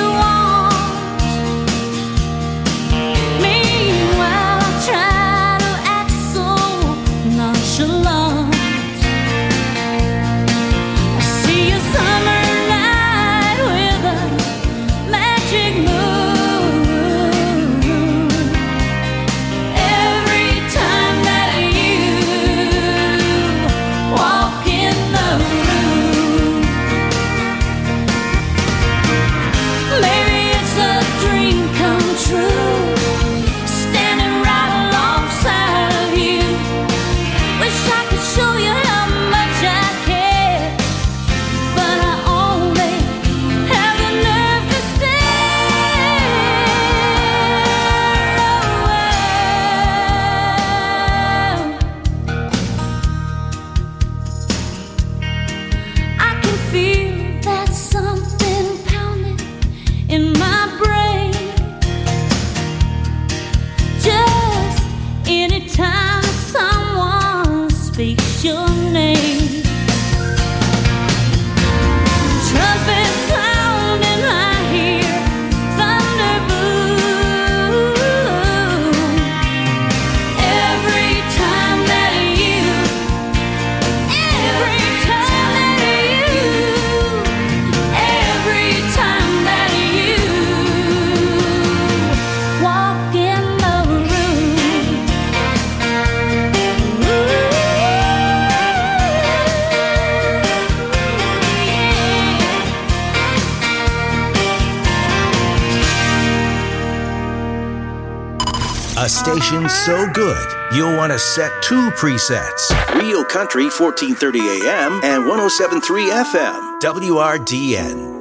A station so good, you'll want to set two presets. Rio Country fourteen thirty A M and one oh seven point three F M. W R D N.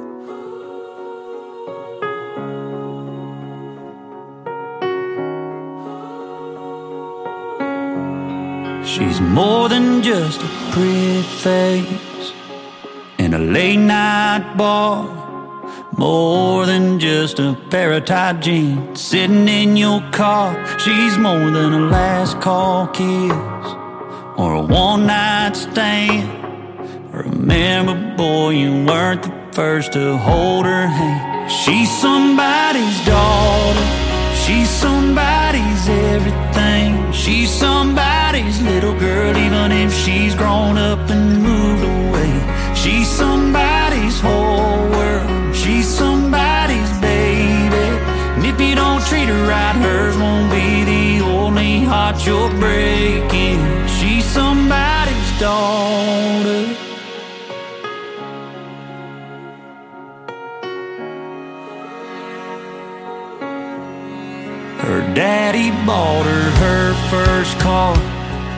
She's more than just a pretty face in a late night bar. More than just a pair of tight jeans sitting in your car. She's more than a last call kiss or a one night stand. Remember, boy, you weren't the first to hold her hand. She's somebody's daughter. She's somebody's everything. She's somebody's little girl, even if she's grown up and moved away. She's somebody's whole world. She's somebody's baby. And if you don't treat her right, hers won't be the only heart you're breaking. She's somebody's daughter. Her daddy bought her her first car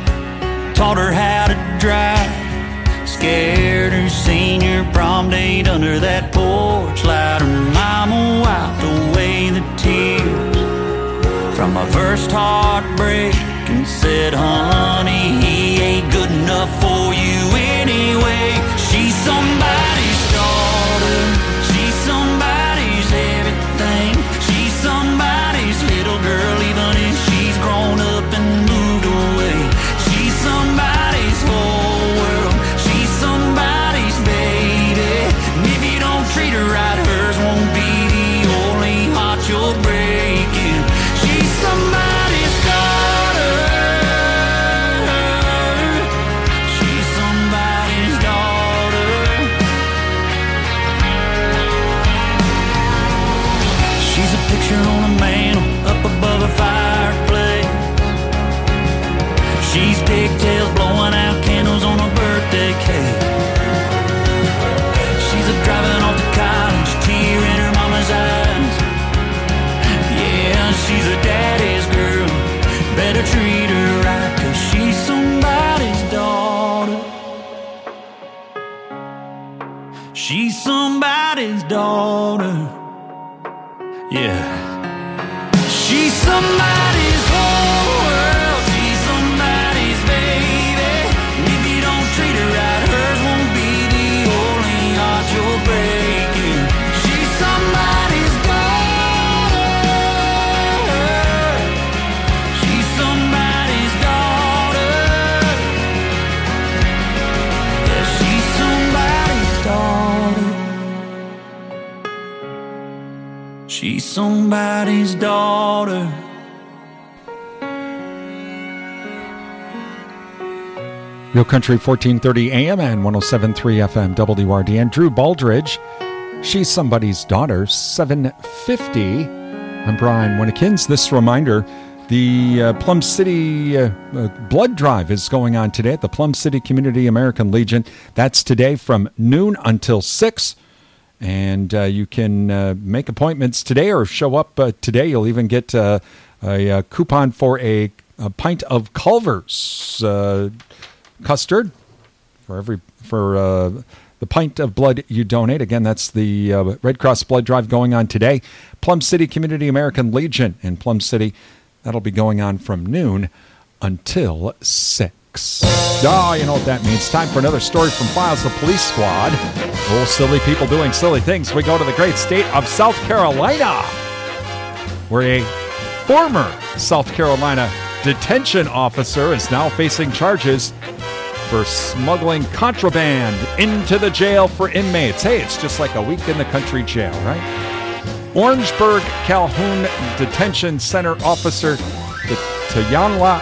taught her how to drive. Scared her senior prom date under that porch light. Her mama wiped away the tears from my first heartbreak and said, honey, he ain't good enough for you anyway. She's somebody's daughter. She's somebody's everything. She's somebody's little girl, even if she's grown up and moved away. She's somebody's whole world. She's somebody's baby. And if you don't treat her right, hers won't be the only heart you're breaking. She's somebody's daughter. She's somebody's daughter. She's a picture on a mantle up above a fireplace. She's pigtails blowing out candles on a birthday cake. She's a driving off to college, tear in her mama's eyes. Yeah, she's a daddy's girl. Better treat her right, 'cause she's somebody's daughter. She's somebody's daughter. Yeah. She's somebody's whole world. She's somebody's baby. And if you don't treat her right, hers won't be the only heart you're breaking. She's somebody's daughter. She's somebody's daughter. Yeah, she's somebody's daughter. She's somebody's daughter. Real Country fourteen thirty A M and one oh seven point three F M W R D N. Drew Baldridge, She's Somebody's Daughter, seven fifty. I'm Brian Winnekins. This reminder, the uh, Plum City uh, uh, blood drive is going on today at the Plum City Community American Legion. That's today from noon until six. And uh, you can uh, make appointments today or show up uh, today. You'll even get uh, a, a coupon for a, a pint of Culver's uh, custard for every for uh, the pint of blood you donate. Again, that's the uh, Red Cross blood drive going on today. Plum City Community American Legion in Plum City. That'll be going on from noon until six. Oh, you know what that means. Time for another story from Files, the Police Squad. Oh, silly people doing silly things. We go to the great state of South Carolina, where a former South Carolina detention officer is now facing charges for smuggling contraband into the jail for inmates. Hey, it's just like a week in the country jail, right? Orangeburg Calhoun Detention Center officer Tayanla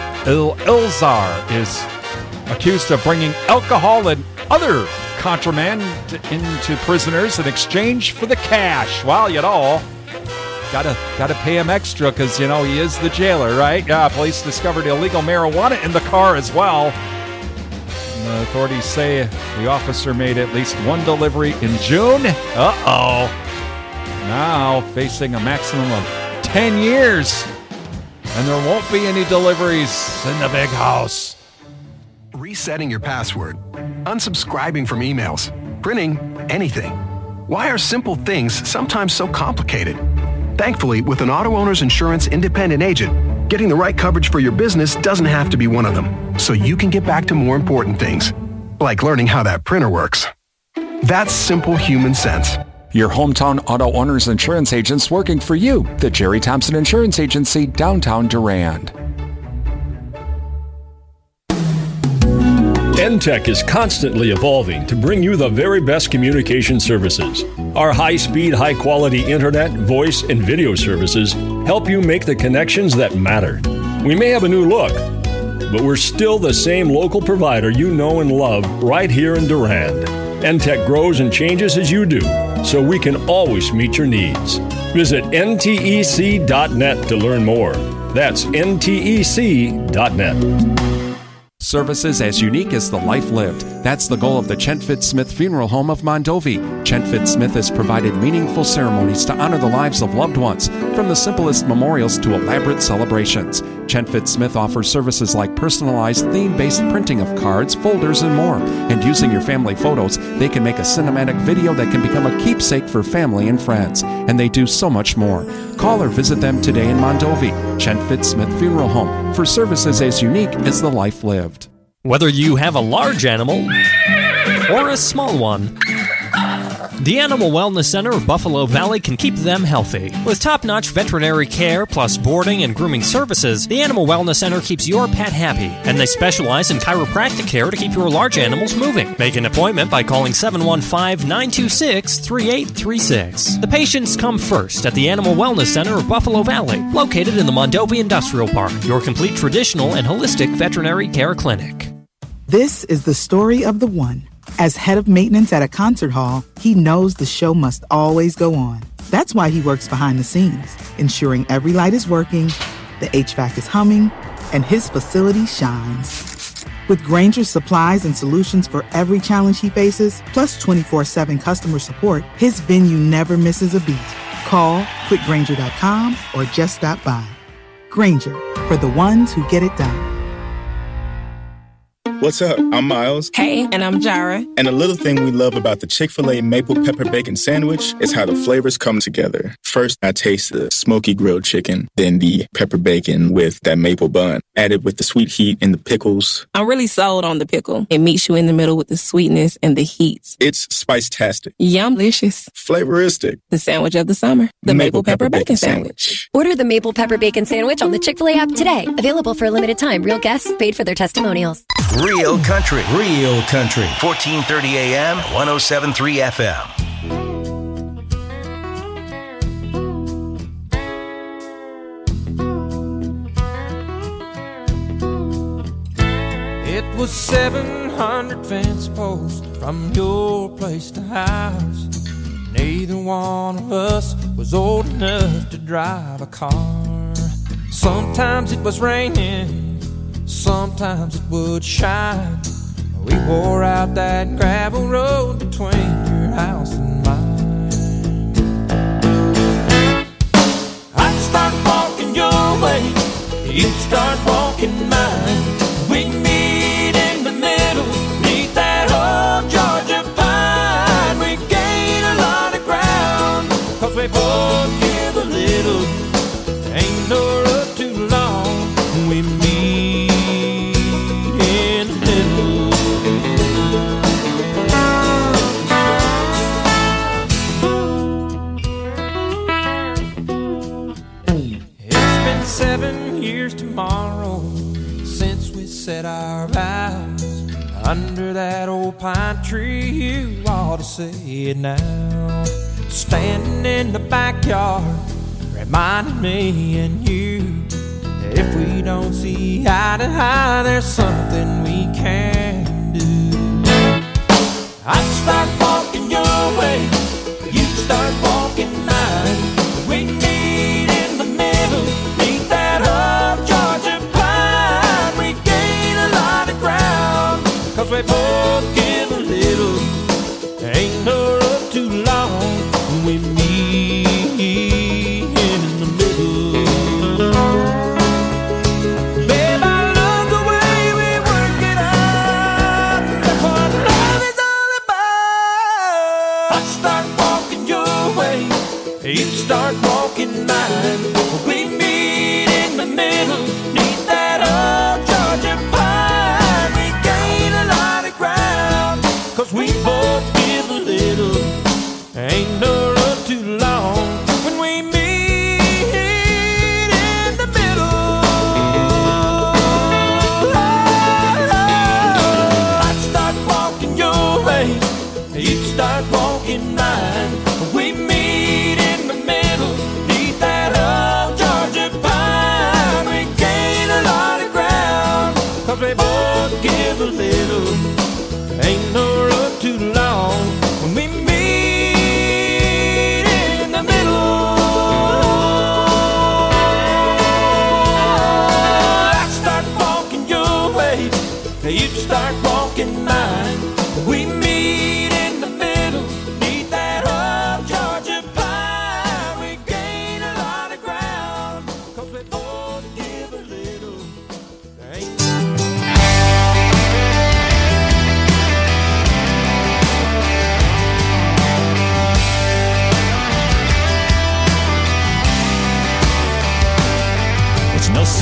Ilzar is accused of bringing alcohol and other contraband into prisoners in exchange for the cash. Well, you know, gotta gotta pay him extra because, you know, he is the jailer, right? Yeah, police discovered illegal marijuana in the car as well. And the authorities say the officer made at least one delivery in June. Uh-oh. Now facing a maximum of ten years. And there won't be any deliveries in the big house. Resetting your password, unsubscribing from emails, printing anything. Why are simple things sometimes so complicated? Thankfully, with an Auto Owners Insurance independent agent, getting the right coverage for your business doesn't have to be one of them, so you can get back to more important things, like learning how that printer works. That's simple human sense. Your hometown Auto Owners Insurance agents working for you. The Jerry Thompson Insurance Agency, downtown Durand. N Tech is constantly evolving to bring you the very best communication services. Our high-speed, high-quality internet, voice, and video services help you make the connections that matter. We may have a new look, but we're still the same local provider you know and love right here in Durand. N Tech grows and changes as you do, so we can always meet your needs. Visit N T E C dot net to learn more. That's N T E C dot net. services as unique as the life lived. That's the goal of the Chentfit Smith Funeral Home of Mondovi. Chentfit Smith has provided meaningful ceremonies to honor the lives of loved ones, from the simplest memorials to elaborate celebrations. Chentfit Smith offers services like personalized theme-based printing of cards, folders, and more. And using your family photos, they can make a cinematic video that can become a keepsake for family and friends. And they do so much more. Call or visit them today in Mondovi. Chentfit Smith Funeral Home, for services as unique as the life lived. Whether you have a large animal or a small one, the Animal Wellness Center of Buffalo Valley can keep them healthy. With top-notch veterinary care plus boarding and grooming services, the Animal Wellness Center keeps your pet happy, and they specialize in chiropractic care to keep your large animals moving. Make an appointment by calling seven one five, nine two six, three eight three six. The patients come first at the Animal Wellness Center of Buffalo Valley, located in the Mondovi Industrial Park, your complete traditional and holistic veterinary care clinic. This is the story of the one. As head of maintenance at a concert hall, he knows the show must always go on. That's why he works behind the scenes, ensuring every light is working, the H V A C is humming, and his facility shines. With Grainger's supplies and solutions for every challenge he faces, plus twenty-four seven customer support, his venue never misses a beat. Call quick grainger dot com or just stop by. Grainger, for the ones who get it done. What's up? I'm Miles. Hey, and I'm Jara. And a little thing we love about the Chick-fil-A Maple Pepper Bacon Sandwich is how the flavors come together. First, I taste the smoky grilled chicken, then the pepper bacon with that maple bun, added with the sweet heat and the pickles. I'm really sold on the pickle. It meets you in the middle with the sweetness and the heat. It's spice-tastic. Yum-licious. Flavoristic. The sandwich of the summer. The Maple, Maple Pepper, Pepper Bacon, Bacon Sandwich. Sandwich. Order the Maple Pepper Bacon Sandwich on the Chick-fil-A app today. Available for a limited time. Real guests paid for their testimonials. Real country. Real country. fourteen thirty A M, one oh seven point three F M. It was seven hundred fence posts from your place to ours. Neither one of us was old enough to drive a car. Sometimes it was raining, sometimes it would shine. We wore out that gravel road between your house and mine. I'd start walking your way, you'd start walking mine. We'd meet in the middle, neath that old Georgia pine. We gain a lot of ground, cause we both give a little. Ain't no road too long, we meet in the middle. Seven years tomorrow since we said our vows under that old pine tree. You ought to say it now. Standing in the backyard, reminding me and you that if we don't see eye to eye, there's something we can do. I'd start walking your way, you'd start walking mine. We meet in the middle, neath that old Georgia pine. We gain a lot of ground, cause we both give a little. There ain't no road too long, we meet in the middle. Babe, I love the way we work it out. That's what love is all about. I'd start walking your way, you'd start walking mine. We meet in the middle, neath that old Georgia pine. We gain a lot of ground, cause we both give a little. Ain't no road too long when we meet in the middle. I'd start walking your way, you'd start walking mine. We meet in the middle, neath that old Georgia pine. We gain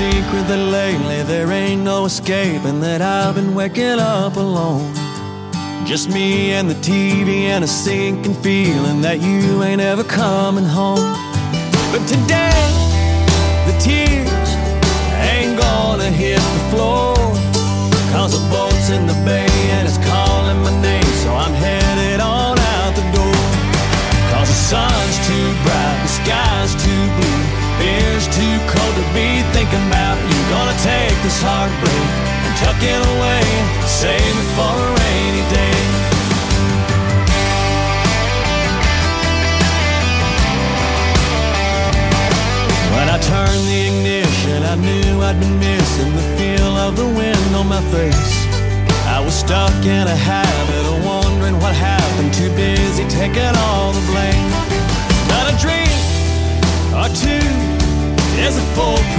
secret that lately there ain't no escaping that I've been waking up alone. Just me and the T V and a sinking feeling that you ain't ever coming home. But today, the tears ain't gonna hit the floor, 'cause the boat's in the bay and it's calling my name, so I'm headed on out the door. 'Cause the sun's too bright, the sky's too blue, beer's too cold to be thinking about you. Gonna take this heartbreak and tuck it away, save it for a rainy day. When I turned the ignition, I knew I'd been missing the feel of the wind on my face. I was stuck in a habit of wondering what happened, too busy taking all the blame. But a drink or two is a full